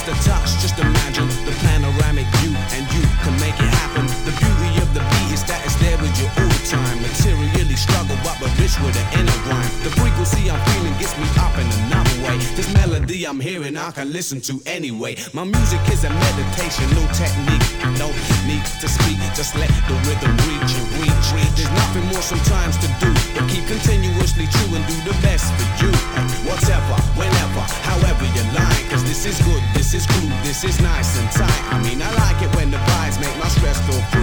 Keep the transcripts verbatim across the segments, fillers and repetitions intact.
the touch, just imagine the panoramic view, and you can make it happen. The beauty of the beat is that it's there with you all the time. Materially struggle, but we're rich with an inner rhyme. The frequency I'm feeling gets me up in another way. This melody I'm hearing, I can listen to anyway. My music is a meditation, no technique, no need to speak. Just let the rhythm reach and reach, reach. There's nothing more sometimes to do, but keep continuously true and do the best for you. Whatever, whenever, however you like. Cause this is good, this is cool, this is nice and tight. I mean, I like it when the vibes make my stress feel free.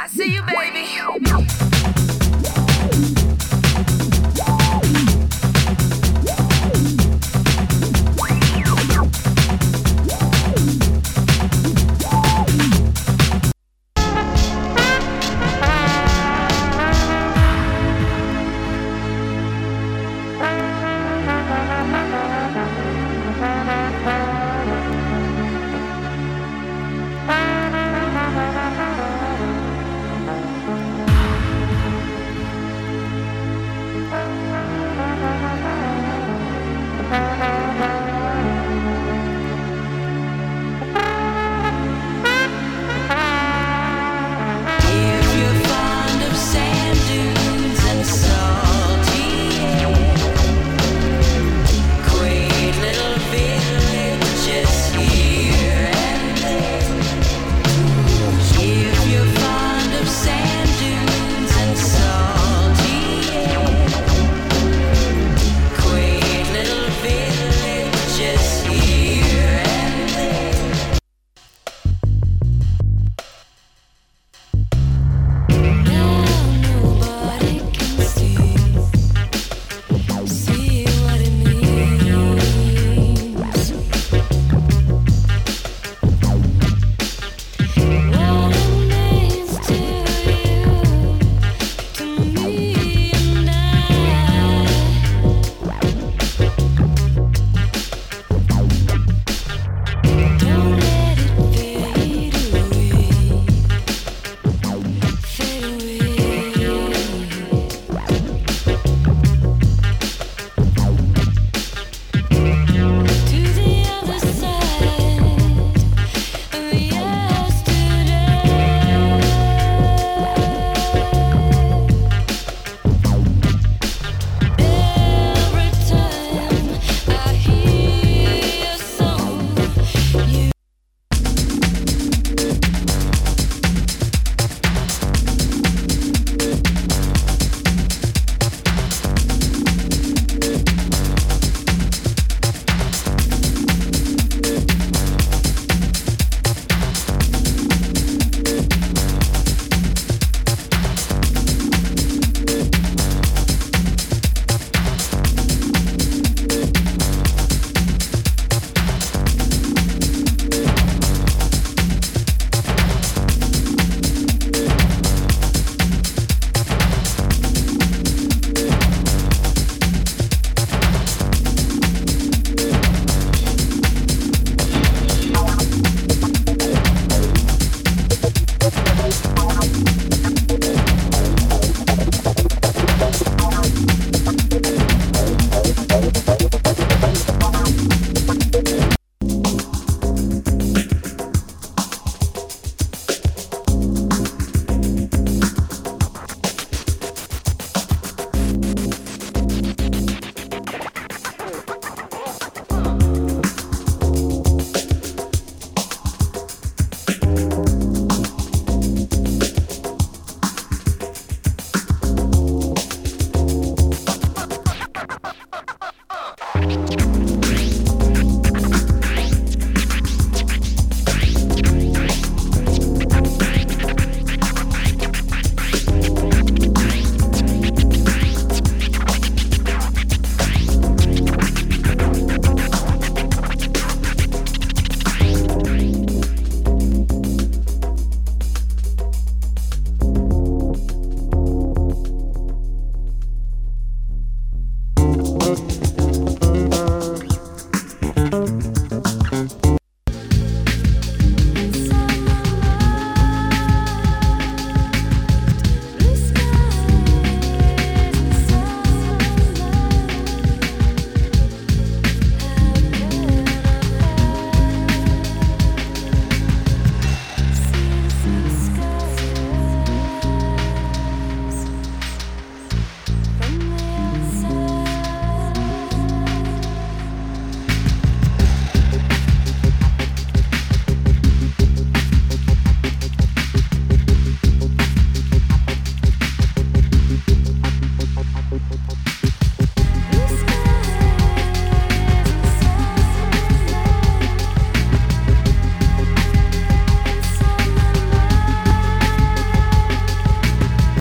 I see you, baby.